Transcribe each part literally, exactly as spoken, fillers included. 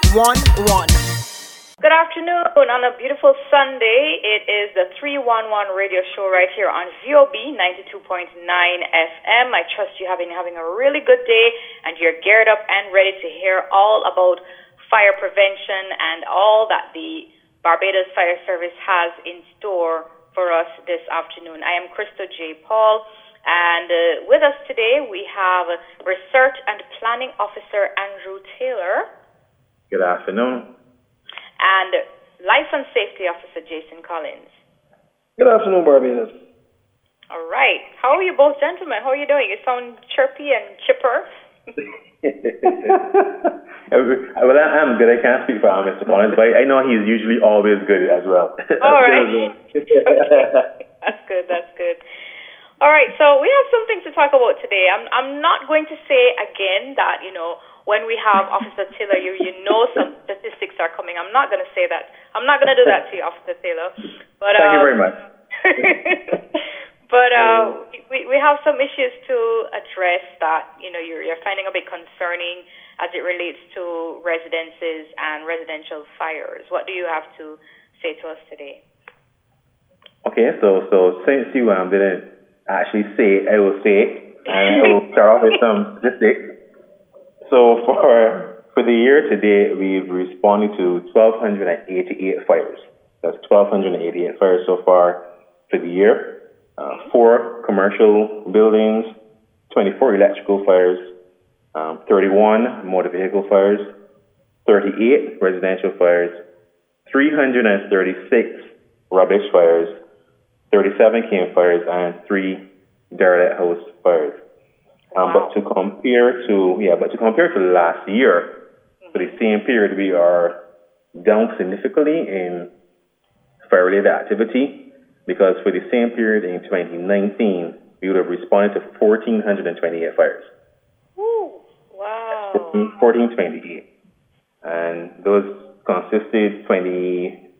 one one. Good afternoon on a beautiful Sunday. It is the three one one radio show right here on V O B ninety-two point nine F M. I trust you have been having a really good day and you're geared up and ready to hear all about fire prevention and all that the Barbados Fire Service has in store for us this afternoon. I am Crystal J. Paul, and uh, with us today we have Research and Planning Officer Andrew Taylor. Good afternoon. And Life and Safety Officer Jason Collins. Good afternoon, Barbados. All right. How are you both, gentlemen? How are you doing? You sound chirpy and chipper. Well, I'm good. I can't speak for Mister Collins, but I know he's usually always good as well. All right. Okay. That's good. That's good. All right. So we have something to talk about today. I'm I'm not going to say again that, you know, when we have Officer Taylor, you you know some statistics are coming. I'm not going to say that. I'm not going to do that to you, Officer Taylor. But thank um, you very much. But uh, we we have some issues to address that you know you're you're finding a bit concerning as it relates to residences and residential fires. What do you have to say to us today? Okay, so so since you um didn't actually say it, I will say it, and I will start off with some statistics. So for for the year to date, we've responded to one thousand two hundred eighty-eight fires. That's one thousand two hundred eighty-eight fires so far for the year. Uh, four commercial buildings, twenty-four electrical fires, um, thirty-one motor vehicle fires, thirty-eight residential fires, three hundred thirty-six rubbish fires, thirty-seven campfires, and three derelict house fires. Um, Wow. But to compare to yeah, but to compare to last year, mm-hmm. for the same period, we are down significantly in fire-related activity, because for the same period in twenty nineteen, we would have responded to one thousand four hundred twenty-eight fires. Ooh, wow. one thousand four hundred twenty-eight, and those consisted twenty-five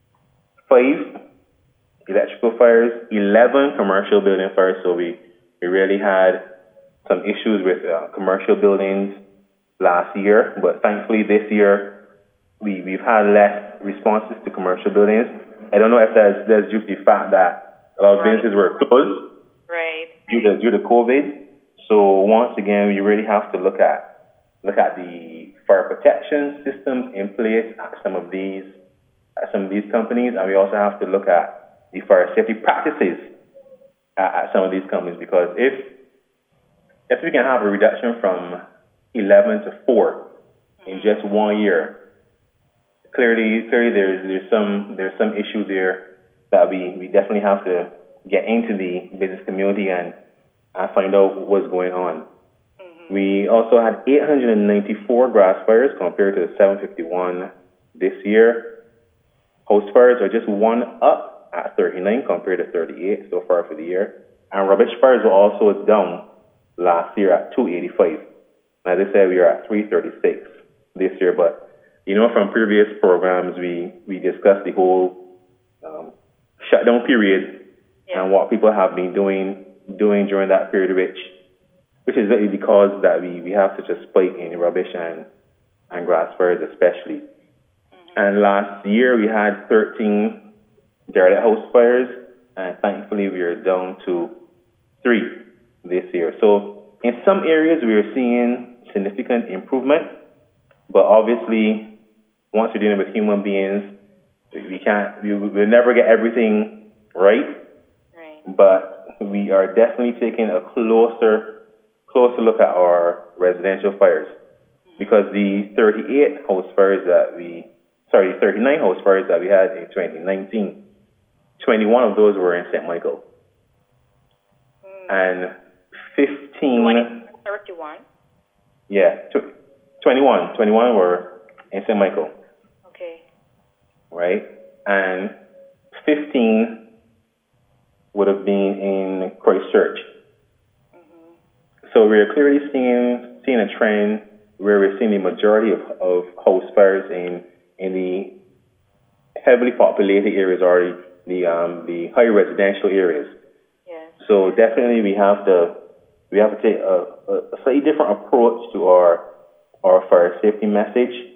electrical fires, eleven commercial building fires. So we we really had some issues with uh, commercial buildings last year, but thankfully this year we, we've had less responses to commercial buildings. I don't know if that's, that's due to the fact that a lot of Right. businesses were closed Right. due to, due to COVID. So once again, we really have to look at look at the fire protection systems in place at some of these at some of these companies, and we also have to look at the fire safety practices at, at some of these companies, because if If we can have a reduction from eleven to four in just one year, clearly, clearly there's there's some there's some issue there that we, we definitely have to get into the business community and, and find out what's going on. Mm-hmm. We also had eight hundred ninety-four grass fires compared to seven fifty-one this year. House fires are just one up at thirty-nine compared to thirty-eight so far for the year, and rubbish fires were also down last year at two eighty-five. As I said, we are at three thirty-six this year. But, you know, from previous programs, we, we discussed the whole um, shutdown period yeah. and what people have been doing doing during that period, which which is really because that we, we have such a spike in rubbish and, and grass fires especially. Mm-hmm. And last year we had thirteen derelict house fires, and thankfully we are down to three this year. So in some areas we are seeing significant improvement, but obviously once you're dealing with human beings, we can't, we will never get everything right. Right. But we are definitely taking a closer, closer look at our residential fires, because the thirty-eight house fires that we, sorry, thirty-nine house fires that we had in twenty nineteen, twenty-one of those were in Saint Michael. Mm. And fifteen. thirty-one. Yeah, twenty-one. twenty-one were in Saint Michael. Okay. Right? And fifteen would have been in Christchurch. Mm-hmm. So we're clearly seeing seeing a trend where we're seeing the majority of, of house fires in in the heavily populated areas, or the um, the high residential areas. Yeah. So definitely we have to we have to take a, a slightly different approach to our our fire safety message,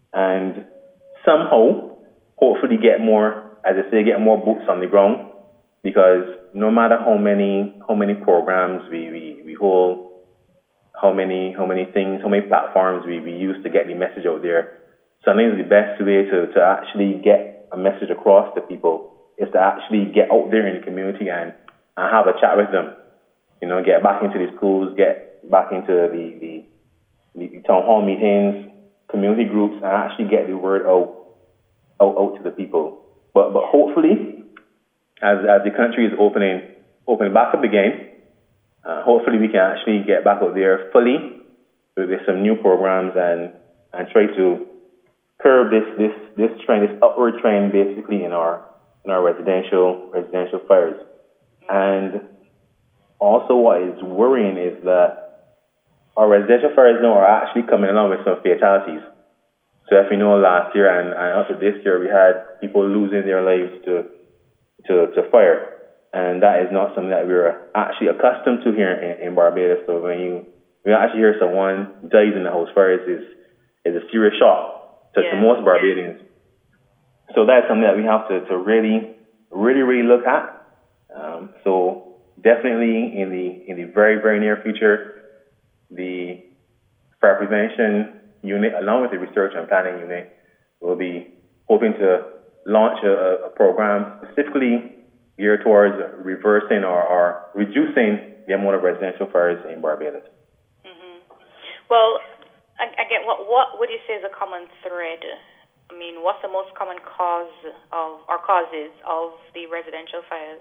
and somehow, hopefully, get more, as I say, get more boots on the ground. Because no matter how many how many programs we, we, we hold, how many how many things, how many platforms we, we use to get the message out there, sometimes the best way to, to actually get a message across to people is to actually get out there in the community and, and have a chat with them. You know, get back into the schools, get back into the, the, the town hall meetings, community groups, and actually get the word out out, out to the people. But but hopefully, as as the country is opening opening back up again, uh, hopefully we can actually get back out there fully with, with some new programs and and try to curb this this this trend, this upward trend, basically in our in our residential residential fires. And also, what is worrying is that our residential fires now are actually coming along with some fatalities. So, if you know, last year and, and also this year, we had people losing their lives to to, to fire, and that is not something that we're actually accustomed to here in, in Barbados. So, when you when you actually hear someone dies in the house fires, is is a serious shock to, yeah. to most Barbadians. So that's something that we have to, to really, really, really look at. Um, so definitely in the in the very, very near future, the fire prevention unit, along with the research and planning unit, will be hoping to launch a, a program specifically geared towards reversing or, or reducing the amount of residential fires in Barbados. Mm-hmm. Well, again, what what would you say is a common thread? I mean, what's the most common cause of or causes of the residential fires?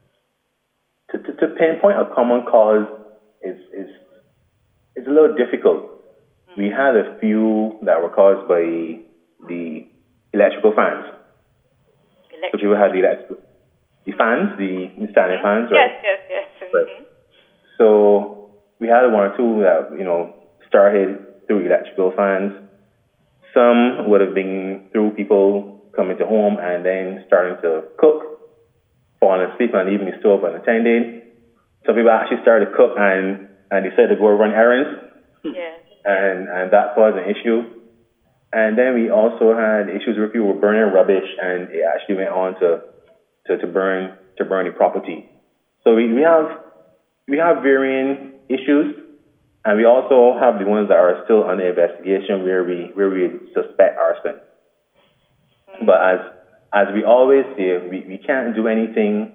To, to, to pinpoint a common cause is is is a little difficult. Mm-hmm. We had a few that were caused by the electrical fans. Electrical. So people had the electrical, the fans, the, the standing mm-hmm. fans, right? Yes, yes, yes. Mm-hmm. Right. So we had one or two that, you know, started through electrical fans. Some would have been through people coming to home and then starting to cook, falling asleep and leaving the stove unattended. Some people actually started to cook and, and decided to go run errands. Yeah. And, and that caused an issue. And then we also had issues where people were burning rubbish and it actually went on to, to, to burn to burn the property. So we, we have we have varying issues. And we also have the ones that are still under investigation where we where we suspect arson. Mm-hmm. But as as we always say, we, we can't do anything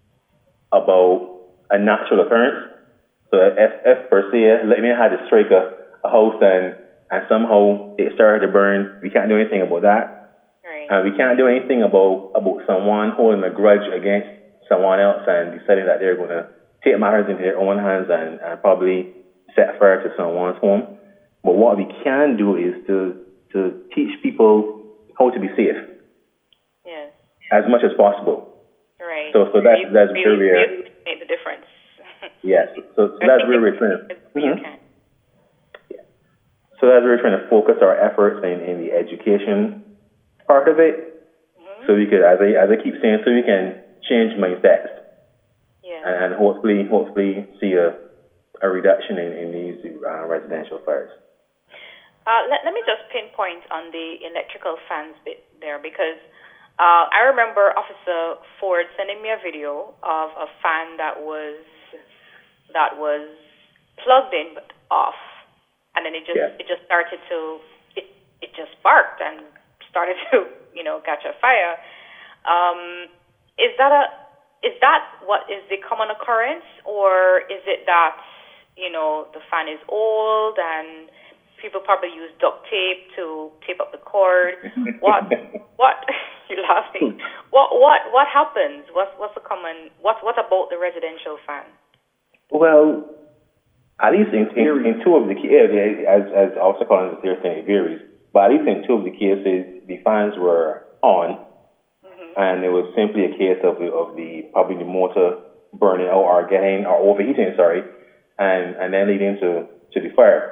about a natural occurrence. So if, if per se, like me had to strike a, a house and, and somehow it started to burn, we can't do anything about that. Right. And we can't do anything about, about someone holding a grudge against someone else and deciding that they're going to take matters into their own hands and, and probably set fire to someone's home. But what we can do is to to teach people how to be safe. Yes. As much as possible. Right. So so that's really, that's where really, we're really make the difference. Yes. So, so that's where we're trying to mm-hmm. yeah. So that's where we're trying to focus our efforts in, in the education part of it. Mm-hmm. So we could, as I as I keep saying, so we can change mindsets. Yeah. And, and hopefully hopefully see a a reduction in, in these uh, residential fires. Uh, let, let me just pinpoint on the electrical fans bit there because uh, I remember Officer Ford sending me a video of a fan that was that was plugged in but off, and then it just yeah. it just started to it it just sparked and started to you know catch a fire. Um, is that a is that what is the common occurrence, or is it that you know, the fan is old and people probably use duct tape to tape up the cord? What, what, you're laughing. What, what, what happens? What's, what's the common, what, what about the residential fan? Well, at least in, in, in two of the cases, as, as also calling the thing, it varies, but at least in two of the cases, the fans were on, mm-hmm. and it was simply a case of the, of the, probably the motor burning out or getting, or overheating, sorry, and, and then leading to, to the fire.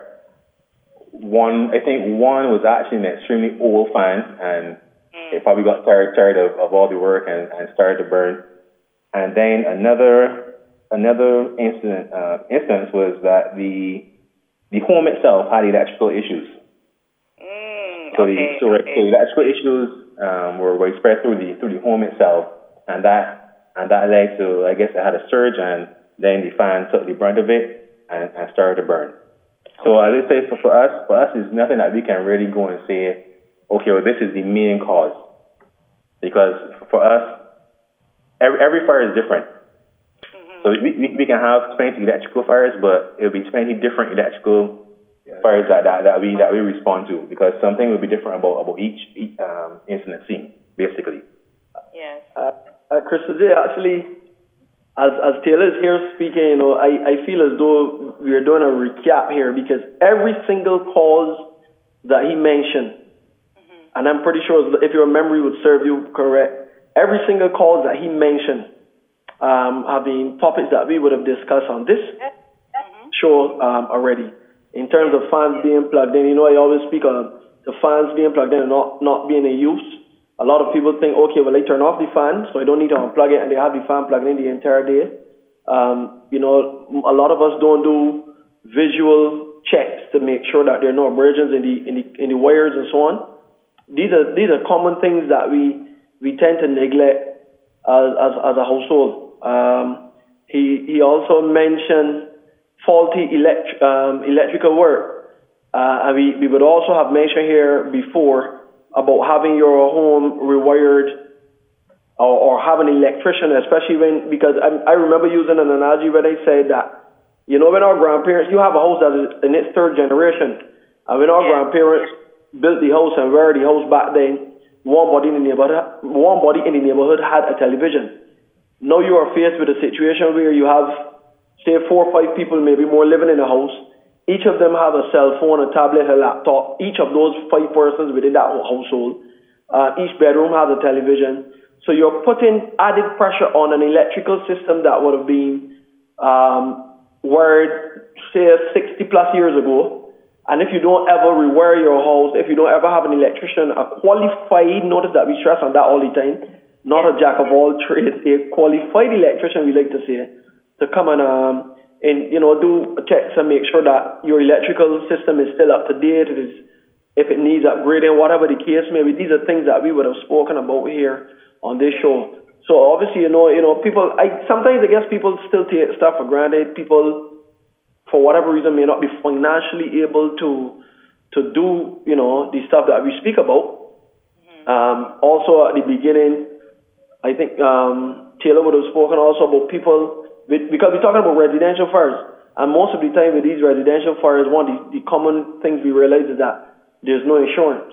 One, I think one was actually an extremely old fan, and mm. it probably got tired, tired of, of all the work and, and started to burn. And then another another incident uh, instance was that the the home itself had electrical issues. Mm, So okay, the so, okay. so electrical issues um, were, were spread through the through the home itself, and that and that led to, I guess, it had a surge, and then the fan took the brunt of it and, and started to burn. So as I say, for, for us, for us, it's nothing that we can really go and say, okay, well, this is the main cause, because for us, every every fire is different. Mm-hmm. So we, we we can have twenty electrical fires, but it'll be twenty different electrical fires that, that, that we that we respond to, because something will be different about about each, each um, incident scene, basically. Yes. Uh, uh, Chris, today actually, as as Taylor is here speaking, you know, I, I feel as though we are doing a recap here, because every single cause that he mentioned, mm-hmm. and I'm pretty sure if your memory would serve you correct, every single cause that he mentioned um, have been topics that we would have discussed on this mm-hmm. show um, already. In terms of fans being plugged in, you know, I always speak on the fans being plugged in and not, not being in use. A lot of people think, okay, well, they turn off the fan, so I don't need to unplug it, and they have the fan plugged in the entire day. Um, you know, a lot of us don't do visual checks to make sure that there are no emergence in the, in the, in the wires and so on. These are, these are common things that we, we tend to neglect as, as, as a household. Um, he, he also mentioned faulty elect, um, electrical work. Uh, and we, we would also have mentioned here before about having your home rewired or, or having an electrician, especially when, because I, I remember using an analogy where they said that, you know, when our grandparents, you have a house that is in its third generation, and when our yeah. grandparents built the house and were the house back then, one body in the neighborhood, one body in the neighborhood had a television. Now you are faced with a situation where you have, say, four or five people, maybe more, living in a house. Each of them have a cell phone, a tablet, a laptop. Each of those five persons within that household. Uh, each bedroom has a television. So you're putting added pressure on an electrical system that would have been um, wired, say, sixty plus years ago. And if you don't ever rewire your house, if you don't ever have an electrician, a qualified, notice that we stress on that all the time, not a jack of all trades, a qualified electrician, we like to say, to come and, um, and you know, do checks and make sure that your electrical system is still up to date. It is, if it needs upgrading, whatever the case may be. These are things that we would have spoken about here on this show. So obviously, you know, you know, people. I sometimes I guess people still take stuff for granted. People, for whatever reason, may not be financially able to to do, you know, the stuff that we speak about. Mm-hmm. Um, also, at the beginning, I think um, Taylor would have spoken also about people. Because we're talking about residential fires, and most of the time with these residential fires, one of the, the common things we realize is that there's no insurance.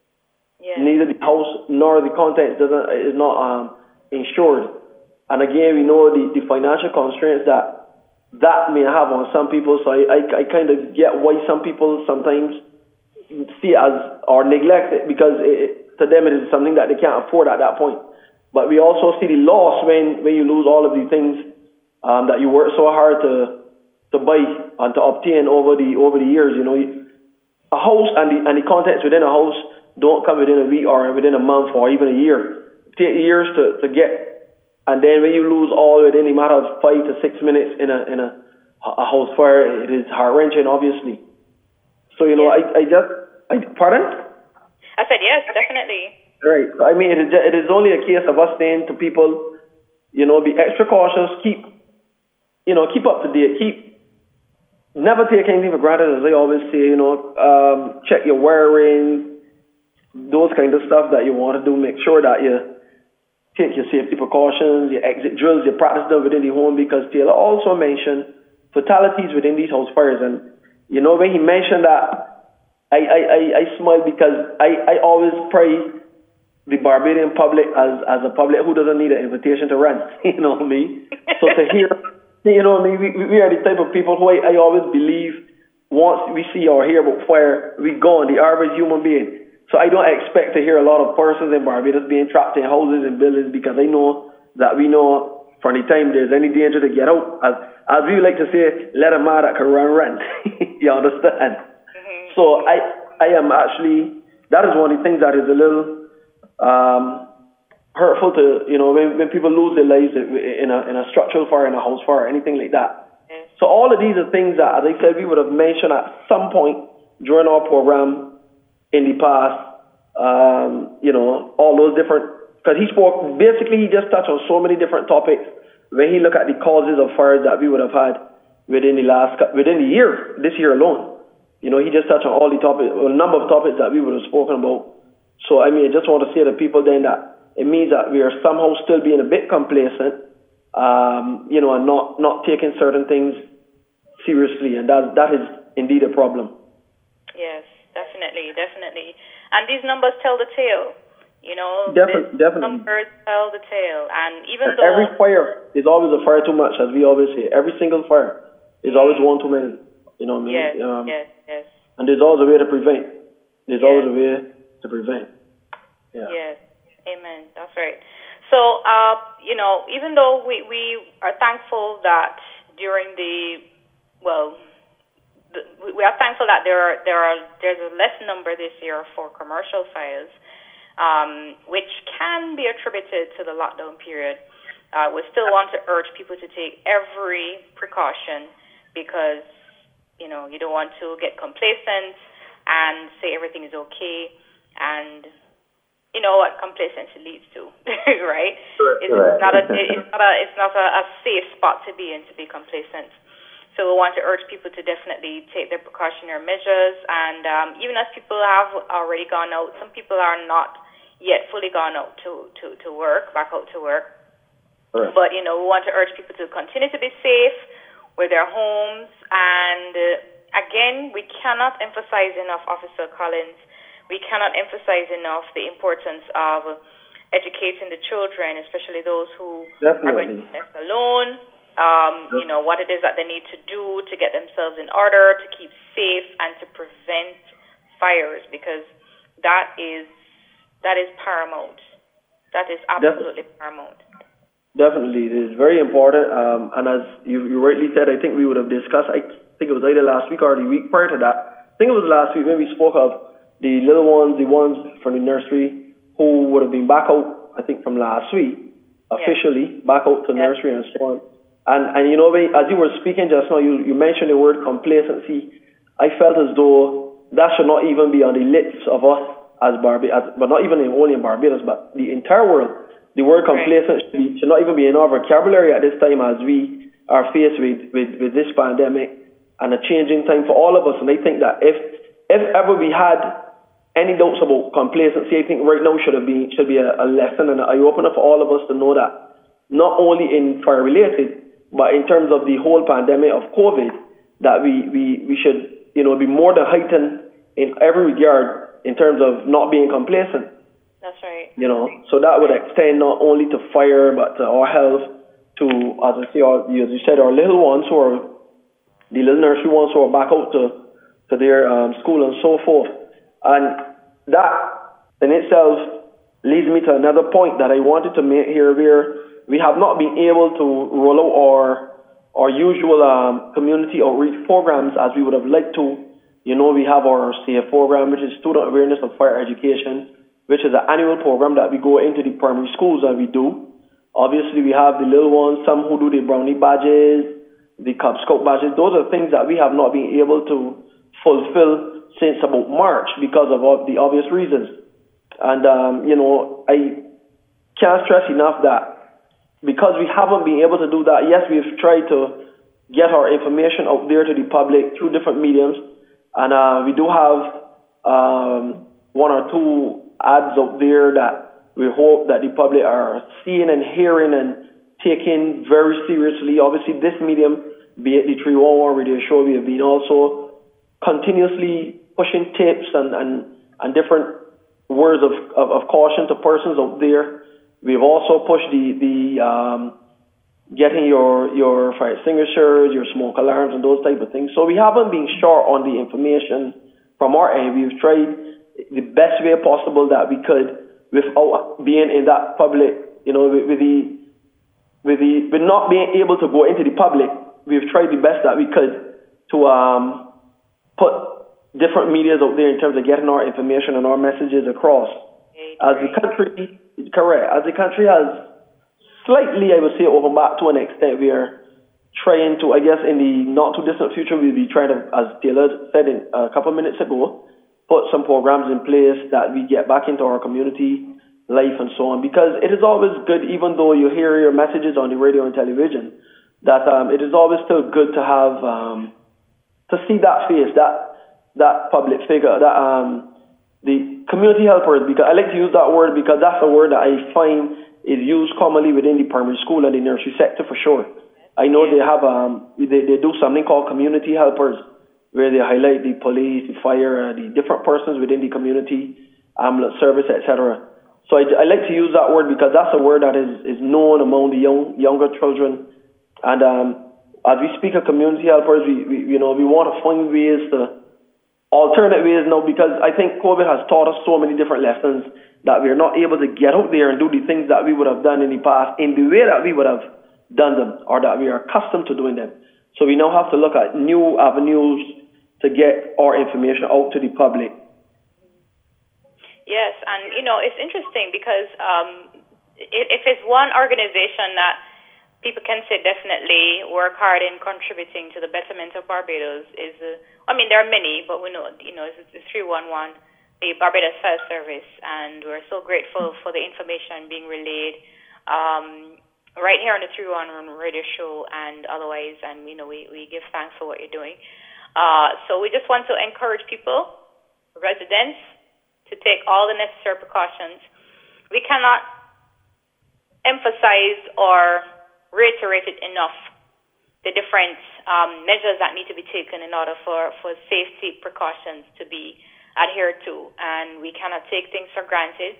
Yeah. Neither the house nor the contents doesn't is not um, insured. And again, we know the, the financial constraints that that may have on some people. So I, I, I kind of get why some people sometimes see it as or neglect it, because it, to them it is something that they can't afford at that point. But we also see the loss when, when you lose all of the things Um, that you work so hard to to buy and to obtain over the over the years. You know, a house and the and the contents within a house don't come within a week or within a month or even a year. It takes years to, to get, and then when you lose all within a matter of five to six minutes in a in a, a house fire, it is heart wrenching, obviously. So you know, yes. I I just I, pardon. I said yes, definitely. Right. So, I mean, it is it is only a case of us saying to people, you know, be extra cautious, keep. You know, keep up to date. Keep never take anything for granted, as I always say. You know, um, check your wiring, those kind of stuff that you want to do. Make sure that you take your safety precautions, your exit drills, you practice them within the home. Because Taylor also mentioned fatalities within these house fires, and you know when he mentioned that, I I I, I smiled because I I always pray the Barbadian public as as a public who doesn't need an invitation to run. You know me. So to hear. You know, I mean, we, we are the type of people who I, I always believe once we see or hear about fire, we go on the average human being. So I don't expect to hear a lot of persons in Barbados being trapped in houses and buildings, because I know that we know from the time there's any danger to get out. As, as we like to say, let a man that can run, run. You understand? Mm-hmm. So I, I am actually, that is one of the things that is a little... Um, hurtful to, you know, when, when people lose their lives in a in a structural fire, in a house fire, anything like that. Mm. So all of these are things that, as I said, we would have mentioned at some point during our program in the past um, you know, all those different, because he spoke, basically he just touched on so many different topics. When he looked at the causes of fires that we would have had within the last, within the year, this year alone, you know, he just touched on all the topics, a number of topics that we would have spoken about. So, I mean, I just want to say to people then that it means that we are somehow still being a bit complacent, um, you know, and not, not taking certain things seriously, and that that is indeed a problem. Yes, definitely, definitely. And these numbers tell the tale. You know, Defi- definitely. Numbers tell the tale. And even and though... Every fire is always a fire too much, as we always say. Every single fire is always one too many. You know what I mean? Yes, um, yes, yes. And there's always a way to prevent. There's yes. always a way to prevent. Yeah. Yes, amen. That's right. So, uh, you know, even though we, we are thankful that during the, well, the, we are thankful that there are, there are there's a less number this year for commercial fires, um, which can be attributed to the lockdown period. Uh, we still want to urge people to take every precaution because, you know, you don't want to get complacent and say everything is okay, and you know what complacency leads to, right? Sure, it's, sure. not a, it's not a it's not a, a safe spot to be in to be complacent. So we want to urge people to definitely take their precautionary measures, and um, even as people have already gone out, some people are not yet fully gone out to, to, to work, back out to work. Right. But, you know, we want to urge people to continue to be safe with their homes. And, uh, again, we cannot emphasize enough, Officer Collins, we cannot emphasize enough the importance of educating the children, especially those who Definitely. are going to be left alone, um, you know, what it is that they need to do to get themselves in order, to keep safe, and to prevent fires, because that is that is paramount. That is absolutely Def- paramount. Definitely. It is very important. Um, and as you, you rightly said, I think we would have discussed, I think it was either last week or the week prior to that. I think it was last week when we spoke of the little ones, the ones from the nursery who would have been back out, I think, from last week, officially, yes. back out to yes. nursery and so on. And, and you know, as you were speaking just now, you, you mentioned the word complacency. I felt as though that should not even be on the lips of us as Barbados, but not even in, only in Barbados, but the entire world. The word complacent right. should, be, should not even be in our vocabulary at this time as we are faced with, with, with this pandemic and a changing time for all of us. And I think that if if ever we had any doubts about complacency, I think right now should have been should be a, a lesson and an eye-opener for all of us to know that not only in fire-related, but in terms of the whole pandemic of COVID, that we, we, we should, you know, be more than heightened in every regard in terms of not being complacent. That's right. You know, so that would extend not only to fire, but to our health, to, as I say, our, as you said, our little ones who are, the little nursery ones who are back out to, to their um, school and so forth. And that in itself leads me to another point that I wanted to make here, where we have not been able to roll out our, our usual um, community outreach programs as we would have liked to. You know, we have our SAFE program, which is Student Awareness of Fire Education, which is an annual program that we go into the primary schools and we do. Obviously, we have the little ones, some who do the brownie badges, the Cub Scout badges. Those are things that we have not been able to fulfill since about March because of the obvious reasons. And, um, you know, I can't stress enough that because we haven't been able to do that, yes, we've tried to get our information out there to the public through different mediums. And uh, we do have um, one or two ads out there that we hope that the public are seeing and hearing and taking very seriously. Obviously, this medium, be it the three one one radio show, we have been also continuously pushing tips and, and, and different words of, of, of caution to persons out there. We've also pushed the, the um, getting your, your fire extinguishers, your smoke alarms, and those type of things. So we haven't been short on the information from our end. We've tried the best way possible that we could without being in that public, you know, with, with the, with the, with not being able to go into the public. We've tried the best that we could to um, put different medias out there in terms of getting our information and our messages across. As the country, correct, as the country has slightly, I would say, opened back to an extent, we are trying to, I guess, in the not too distant future, we'll be trying to, as Taylor said in, a couple of minutes ago, put some programs in place that we get back into our community life and so on. Because it is always good, even though you hear your messages on the radio and television, that um, it is always still good to have um, to see that face, that that public figure, that um, the community helpers. Because I like to use that word because that's a word that I find is used commonly within the primary school and the nursery sector for sure. I know they have um, they they do something called community helpers, where they highlight the police, the fire, uh, the different persons within the community, ambulance service, et cetera. So I, I like to use that word because that's a word that is, is known among the young younger children. And um, as we speak of community helpers, we, we you know we want to find ways to alternate ways now, because I think COVID has taught us so many different lessons that we are not able to get out there and do the things that we would have done in the past in the way that we would have done them, or that we are accustomed to doing them. So we now have to look at new avenues to get our information out to the public. Yes, and you know, it's interesting because um, if it's one organization that people can say definitely work hard in contributing to the betterment of Barbados is, uh, I mean, there are many, but we know, you know, it's the three one one, the Barbados Fire Service, and we're so grateful for the information being relayed um, right here on the three one one radio show and otherwise, and, you know, we, we give thanks for what you're doing. Uh, so we just want to encourage people, residents, to take all the necessary precautions. We cannot emphasize or reiterate it enough, the different um, measures that need to be taken in order for, for safety precautions to be adhered to. And we cannot take things for granted.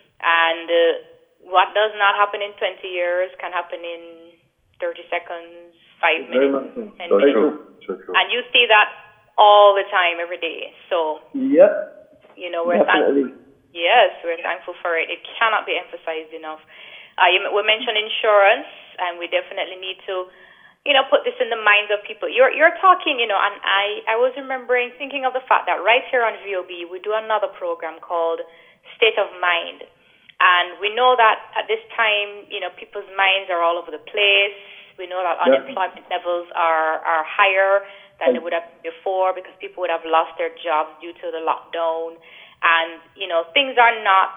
And uh, what does not happen in twenty years can happen in thirty seconds, five minutes, ten minutes. True. True, true. And you see that all the time, every day. So, yep. You know, we're thankful. Yes, we're thankful for it. It cannot be emphasized enough. Uh, you, we mentioned insurance, and we definitely need to, you know, put this in the minds of people. You're you're talking, you know, and I, I was remembering, thinking of the fact that right here on V O B, we do another program called State of Mind. And we know that at this time, you know, people's minds are all over the place. We know that yeah. unemployment levels are, are higher than they would have been before because people would have lost their jobs due to the lockdown. And, you know, things are not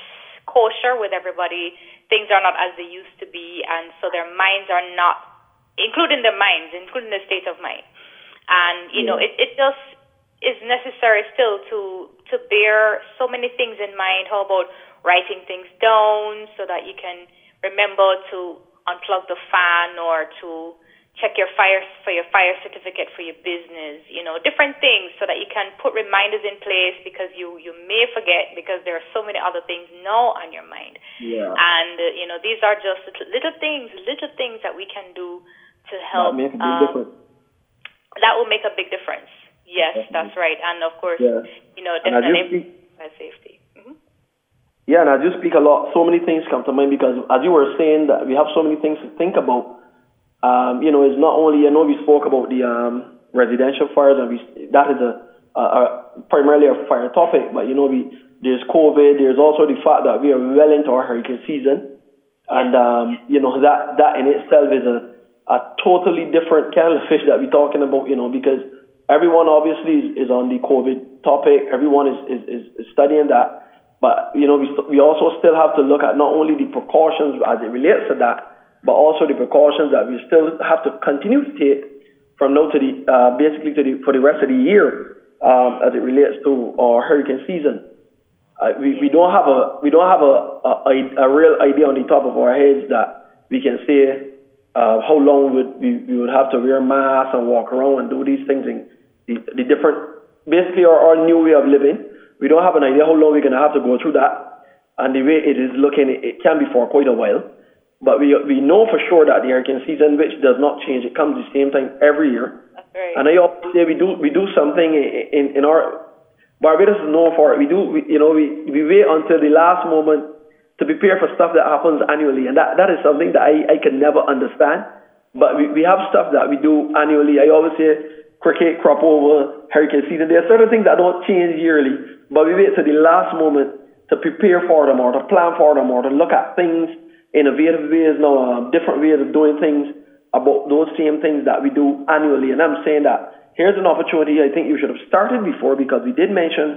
kosher with everybody. Things are not as they used to be. And so their minds are not, including their minds, including the state of mind. And, you yeah. know, it, it just is necessary still to, to bear so many things in mind. How about writing things down so that you can remember to unplug the fan or to check your fire for your fire certificate for your business, you know, different things so that you can put reminders in place because you, you may forget because there are so many other things now on your mind. Yeah. And, uh, you know, these are just little, little things, little things that we can do to help. That makes a big um, difference. That will make a big difference. Yes, definitely. That's right. And, of course, yeah. you know, definitely safety. Mm-hmm. Yeah, and I do speak a lot. So many things come to mind because, as you were saying, that we have so many things to think about. Um, you know, it's not only, I know we spoke about the um, residential fires, and we, that is a, a, a primarily a fire topic, but, you know, we, there's COVID, there's also the fact that we are well into our hurricane season, and, um, you know, that, that in itself is a, a totally different kettle of fish that we're talking about, you know, because everyone obviously is, is on the COVID topic, everyone is, is, is studying that, but, you know, we, we also still have to look at not only the precautions as it relates to that, but also the precautions that we still have to continue to take from now to the, uh, basically to the, for the rest of the year, um, as it relates to our hurricane season. Uh, we, we don't have a, we don't have a, a, a real idea on the top of our heads that we can say, uh, how long would we, we would have to wear masks and walk around and do these things in the, the different, basically our, our new way of living. We don't have an idea how long we're going to have to go through that. And the way it is looking, it, it can be for quite a while. But we we know for sure that the hurricane season, which does not change, it comes the same time every year. That's right. And I always say we do we do something in, in our Barbados is known for it. We do we, you know we, we wait until the last moment to prepare for stuff that happens annually, and that, that is something that I, I can never understand. But we, we have stuff that we do annually. I always say cricket, crop over, hurricane season. There are certain things that don't change yearly, but we wait to the last moment to prepare for them or to plan for them or to look at things. Innovative ways now, uh, different ways of doing things about those same things that we do annually. And I'm saying that here's an opportunity I think you should have started before, because we did mention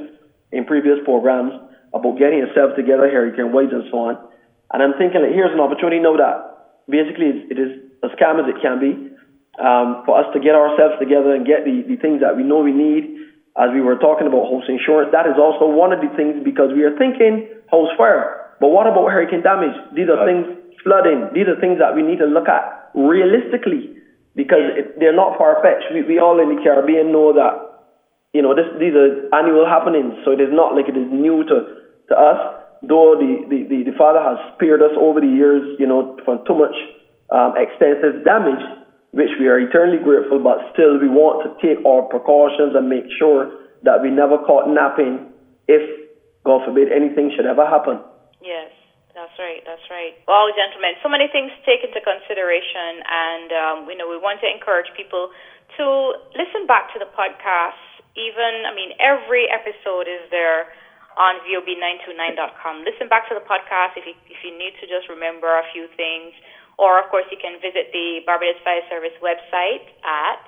in previous programs about getting yourself together, hurricane-wise and so on. And I'm thinking, like, here's an opportunity now that basically it is as calm as it can be um, for us to get ourselves together and get the, the things that we know we need. As we were talking about house insurance, that is also one of the things, because we are thinking house fire. But what about hurricane damage? These are things, flooding. These are things that we need to look at realistically, because it, they're not far-fetched. We, we all in the Caribbean know that, you know, this, these are annual happenings, so it is not like it is new to, to us, though the, the, the, the Father has spared us over the years, you know, from too much um, extensive damage, which we are eternally grateful, but still we want to take our precautions and make sure that we never caught napping if, God forbid, anything should ever happen. Yes, that's right, that's right. Well, gentlemen, so many things to take into consideration, and um, you know, we want to encourage people to listen back to the podcast. Even, I mean, every episode is there on V O B nine two nine dot com. Listen back to the podcast if you, if you need to just remember a few things, or of course you can visit the Barbados Fire Service website at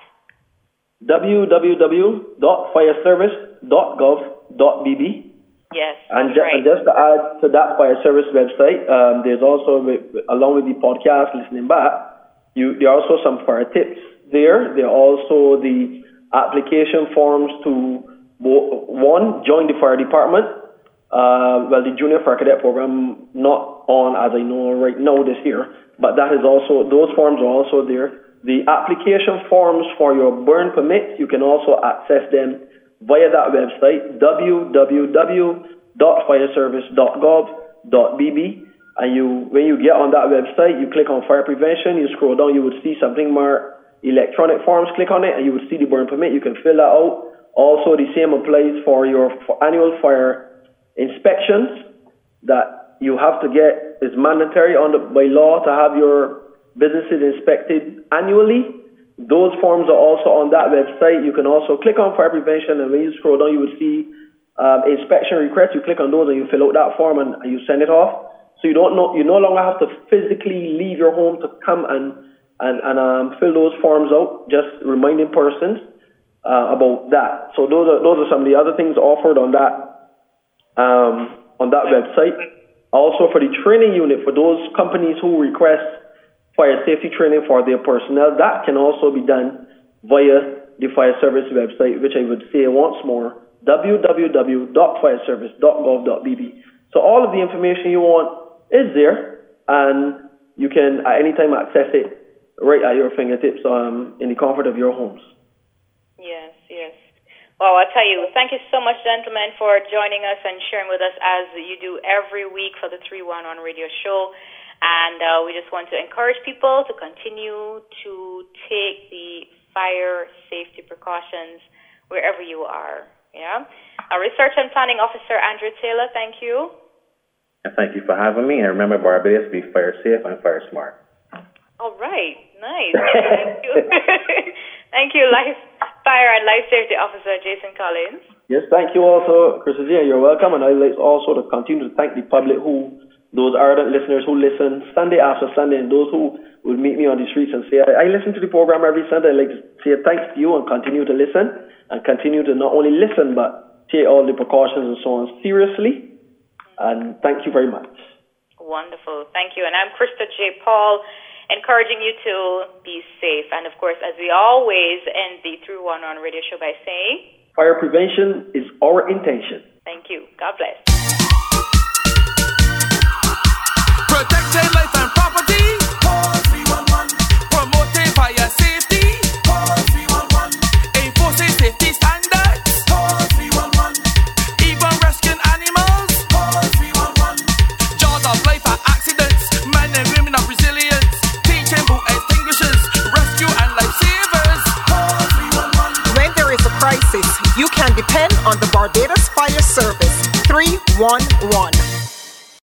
w w w dot fire service dot gov dot b b. Yes, and, that's ju- right. and just to add to that fire service website, um, there's also, along with the podcast, listening back, you, there are also some fire tips there. There are also the application forms to, one, join the fire department. Uh, well, the junior fire cadet program, not on as I know right now this year, but that is also, those forms are also there. The application forms for your burn permits, you can also access them via that website, w w w dot fire service dot gov dot b b. And you, when you get on that website, you click on fire prevention, you scroll down, you would see something marked electronic forms, click on it, and you would see the burn permit. You can fill that out. Also, the same applies for your for annual fire inspections that you have to get. Is mandatory under, by law to have your businesses inspected annually. Those forms are also on that website. You can also click on fire prevention, and when you scroll down, you will see um, inspection requests. You click on those, and you fill out that form, and, and you send it off. So you don't know, you no longer have to physically leave your home to come and and, and um, fill those forms out. Just reminding persons uh, about that. So those are those are some of the other things offered on that um, on that website. Also, for the training unit, for those companies who request fire safety training for their personnel, that can also be done via the fire service website, which I would say once more, w w w dot fire service dot gov dot b b. So all of the information you want is there, and you can at any time access it right at your fingertips um, in the comfort of your homes. Yes, yes. Well, I'll tell you, thank you so much, gentlemen, for joining us and sharing with us as you do every week for the three one one radio show. And uh, we just want to encourage people to continue to take the fire safety precautions wherever you are. Yeah. Our Research and Planning Officer, Andrew Taylor, thank you. And thank you for having me. And remember, Barbados, be fire safe and fire smart. All right. Nice. Thank you. Thank you, Life Fire and Life Safety Officer Jason Collins. Yes, thank you also, Chris. You're welcome. And I'd like also to continue to thank the public who, those ardent listeners who listen Sunday after Sunday, and those who will meet me on the streets and say, I, I listen to the program every Sunday. I'd like to say thanks to you and continue to listen and continue to not only listen, but take all the precautions and so on seriously. And thank you very much. Wonderful. Thank you. And I'm Krista J. Paul, encouraging you to be safe. And of course, as we always end the three one one radio show by saying, fire prevention is our intention. Thank you. God bless.